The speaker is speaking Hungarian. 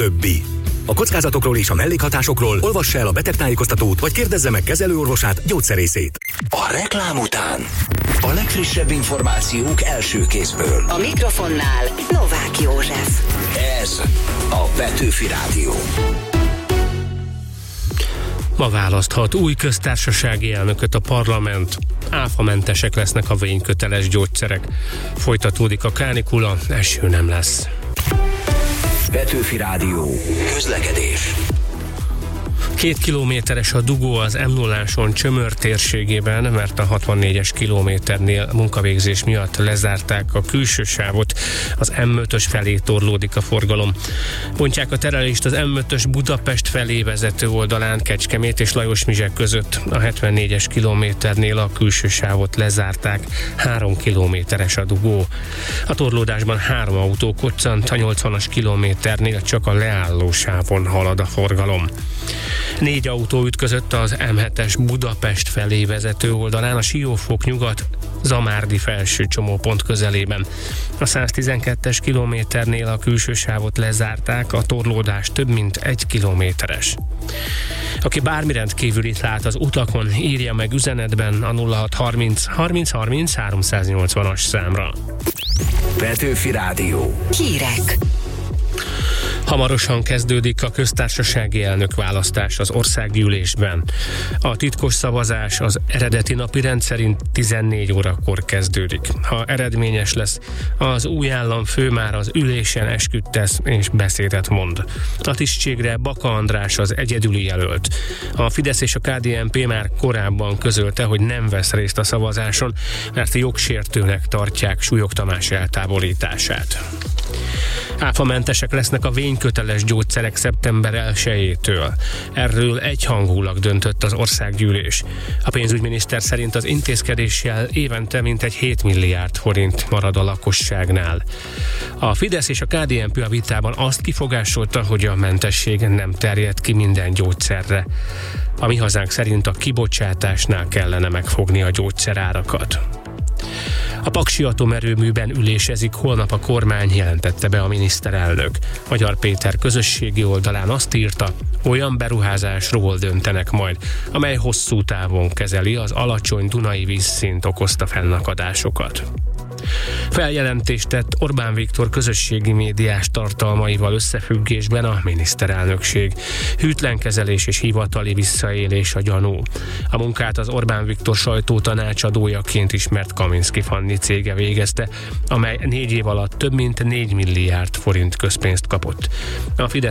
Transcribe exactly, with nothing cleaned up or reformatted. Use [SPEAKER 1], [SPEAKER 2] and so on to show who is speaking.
[SPEAKER 1] többi. A kockázatokról és a mellékhatásokról olvassa el a betegtájékoztatót, vagy kérdezze meg kezelőorvosát, gyógyszerészét.
[SPEAKER 2] A reklám után a legfrissebb információk első kézből.
[SPEAKER 3] A mikrofonnál Novák József.
[SPEAKER 2] Ez a Petőfi Rádió.
[SPEAKER 4] Ma választhat új köztársasági elnököt a parlament. Áfamentesek lesznek a vényköteles gyógyszerek. Folytatódik a kánikula, eső nem lesz.
[SPEAKER 2] Petőfi Rádió. Közlekedés.
[SPEAKER 4] Két kilométeres a dugó az em nulláson Csömör térségében, mert a hatvannégyes kilométernél munkavégzés miatt lezárták a külső sávot. Az em ötös felé torlódik a forgalom. Bontják a terelést az em ötös Budapest felé vezető oldalán Kecskemét és Lajosmizsek között. A hetvennégyes kilométernél a külső sávot lezárták, három kilométeres a dugó. A torlódásban három autó koccant, a nyolcvanas kilométernél csak a leálló sávon halad a forgalom. Négy autó ütközött az em hetes Budapest felé vezető oldalán a Siófok nyugat Zamárdi felső csomópont közelében. A száztizenkettes kilométernél a külső sávot lezárták, a torlódás több mint egy kilométeres. Aki bármi rendkívülit lát az utakon, írja meg üzenetben a nulla hat harminc harminc harminc háromszáznyolcvanas számra.
[SPEAKER 2] Petőfi Rádió.
[SPEAKER 3] Hírek.
[SPEAKER 4] Hamarosan kezdődik a köztársasági elnök választás az országgyűlésben. A titkos szavazás az eredeti napirend szerint tizennégy órakor kezdődik. Ha eredményes lesz, az új államfő már az ülésen esküt tesz és beszédet mond. A tisztségre Baka András az egyedüli jelölt. A Fidesz és a ká dé en pé már korábban közölte, hogy nem vesz részt a szavazáson, mert jogsértőnek tartják Súlyog Tamás eltávolítását. Áfamentesek lesznek a vényköteles gyógyszerek szeptember elsejétől. Erről egyhangulag döntött az országgyűlés. A pénzügyminiszter szerint az intézkedéssel évente mintegy hét milliárd forint marad a lakosságnál. A Fidesz és a ká dé en pé a vitában azt kifogásolta, hogy a mentesség nem terjed ki minden gyógyszerre. A Mi Hazánk szerint a kibocsátásnál kellene megfogni a gyógyszerárakat. A Paksi atomerőműben ülésezik holnap a kormány, jelentette be a miniszterelnök. Magyar Péter közösségi oldalán azt írta, olyan beruházásról döntenek majd, amely hosszú távon kezeli az alacsony dunai vízszint okozta fennakadásokat. Feljelentést tett Orbán Viktor közösségi médiás tartalmaival összefüggésben a miniszterelnökség. Hűtlen kezelés és hivatali visszaélés a gyanú. A munkát az Orbán Viktor sajtótanácsadójaként ismert Kaminski Fanni cége végezte, amely négy év alatt több mint négy milliárd forint közpénzt kapott. A Fidesz